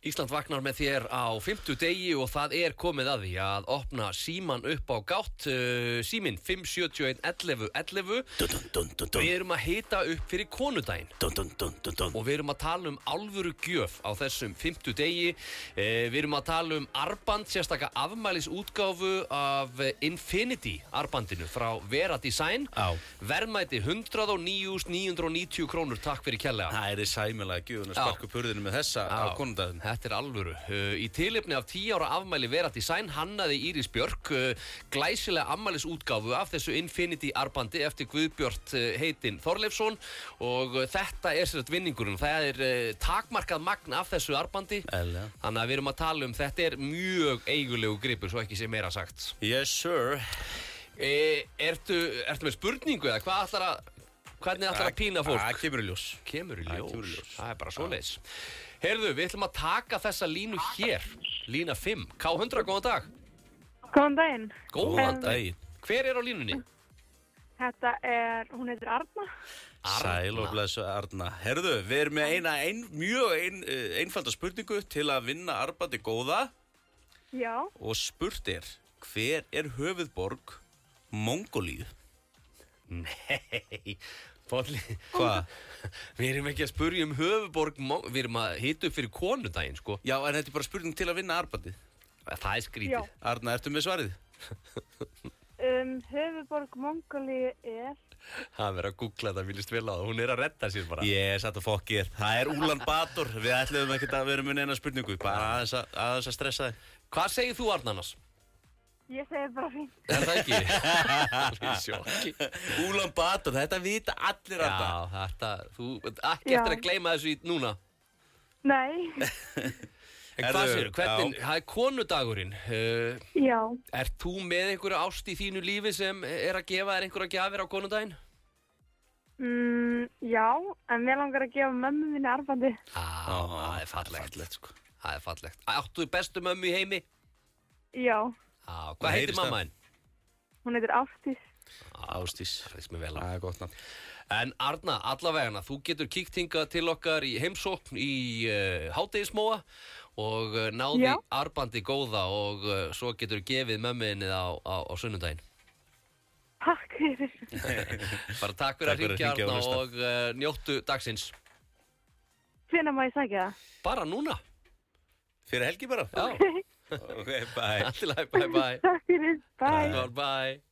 Ísland vaknar með þér á 50 degi og það komið að því að opna síman upp á gátt, símin 571 11 11. Við erum að hita upp fyrir konudaginn og við erum að tala alvöru gjöf á þessum 50 degi. Við erum að tala arband, sérstaka afmælisútgáfu af Infinity arbandinu frá Vera Design. Verðmæti 109.990 krónur, takk fyrir kærlega. Það sæmilega gjöfun að sparka upp hurðinu með þessa á konudaginn. Þetta alvöru. Í tilefni af 10 ára afmæli Vera Design hannaði Íris Björk glæsilega afmælisútgáfu af þessu Infinity arbandi eftir Guðbjört heitinn Þorleifsson og þetta sér vinningurinn. Það takmarkað magn af þessu arbandi. Þannig að við erum að tala þetta mjög eigulegu gripur, svo ekki sé meira sagt. Yes sir. Ertu með spurningu eða hvernig ætlar að pína fólk? Það kemur í ljós. Kemur í ljós. Það bara svoleiðis. Heyrðu, við ætlum að taka þessa línu hér. Lína 5. K100, góðan dag. Góðan daginn. Góðan daginn. Hver á línunni? Þetta hún heitir Arna. Sæl og blessu Arna. Heyrðu, við erum með mjög einfalda spurningu til að vinna arbandi góða. Já. Og spurt hver höfuðborg Mongólíu? Nei, Polli. Hvað? Við erum ekki að spurja höfuðborg, við erum að hita upp fyrir konudaginn, sko. Já, en þetta bara spurning til að vinna arbandið. Það skrítið. Já. Arna, ertu með svarið? Höfuðborg Mongólíu Það verður að googla þetta, viljast vel á það. Hún að redda sér bara. Ég satt að fokkið. Það Úlan Bator. Við ætlum ekkert að vera með neina spurningu. Bara aðeins að stressa þig. Hvað segir þú, Arnarnas? Ég segi bara fínt. Það ekki? Sjokki. Úlan Bator, þetta vita allir að það. Já, þú ekki eftir að gleyma þessu núna. Nei. En hvað segir, hvernig, það konudagurinn. Já. Ert þú með einhverja ást í þínu lífi sem að gefa þér einhverja gjafir á konudaginn? Já, en mér langar að gefa mömmu minni arbandi. Það fallegt, sko. Það fallegt. Áttu bestu mömmu í heimi? Já. Hvað heitir mamma þín? Hún heitir Ásdís. Ásdís. Það finnst mér vel á. Það gott nafn. En Arna, allavegana, þú getur kíkt hingað til okkar í heimsókn í hádegismóa og náði arbandi góða og svo getur gefið mömmuðinni á sunnudaginn. Takk fyrir. Bara takk fyrir að hringja, Arna, og njóttu dagsins. Hvenær má ég sækja það? Bara núna. Fyrir helgi bara? Já. Ok, bye. Alltaf, bye. Takk fyrir, bye. Bye.